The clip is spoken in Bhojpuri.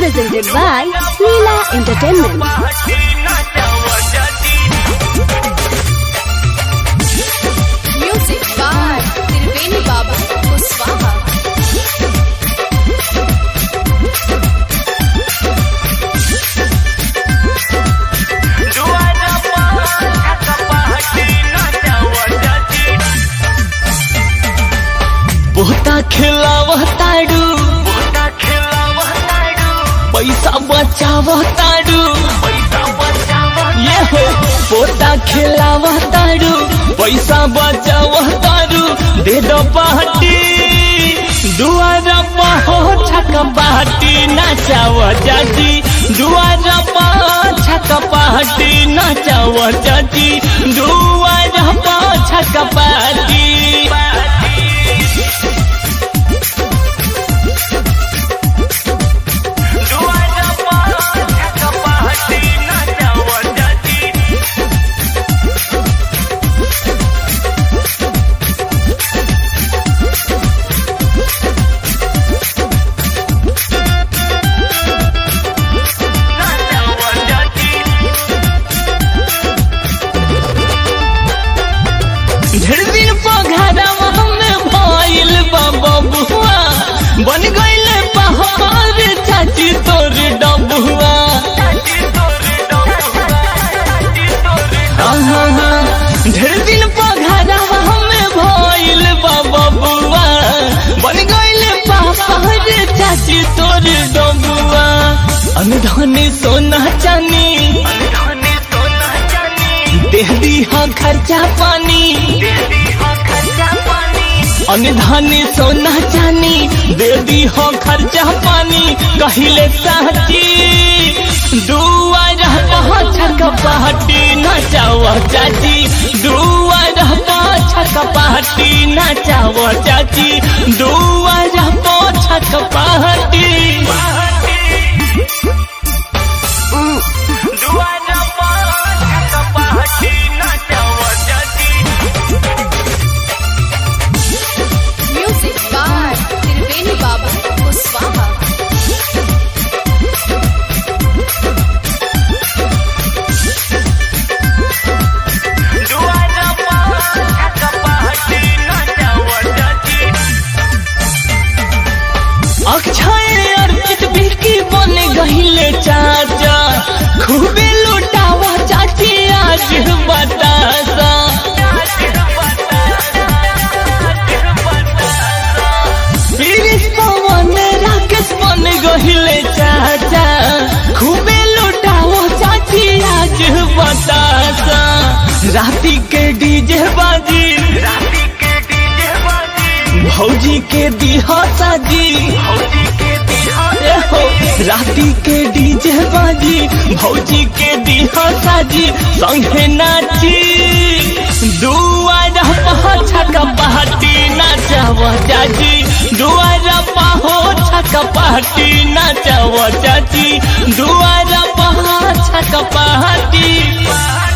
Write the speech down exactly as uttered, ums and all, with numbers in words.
presented by Leela Entertainment. Music by Triveni Babu Kuswaha. बोता खिलावताड़ू पैसा बचावताड़ू ये हो बोता खिलावताड़ू पैसा बचावताड़ू दे दो पार्टी दुआरा हो छक पार्टी नाचाव जाती दुआरा छक पार्टी नाचाव जाती दुआरा छक पार्टी बन गईले पहाड़ चाची तोर डबुआ ढेर दिन पघारावा हमें भइल बबुआ बन गईले पहाड़ चाची तोर डबुआ अनधनी सोना चानी देह दीहा खर्चा पानी अनधानी सोना चानी दे दी हो खर्चा पानी कहिले साची दुआरा छक पार्टी नचाव चाची दुआरा छक पार्टी नचाव चाची दुआरा छक party Music by Triveni Babu Kuswaha. Akshay Arpit बिकी बन गहिले चाचा खूबे लुटावा चाची आज बतासा पवन राकेश बन गहिले चाचा खूबे लुटावा चाची आज बतासा राती के डीजे बाजी भौजी के दिहा साजी राती के डीजे बाजी भौजी के दिहा साजी संगे नाची दुआरा छक पार्टी नाचाव चाची दुआरा छक पार्टी नाचाव चाची दुआरा छक पार्टी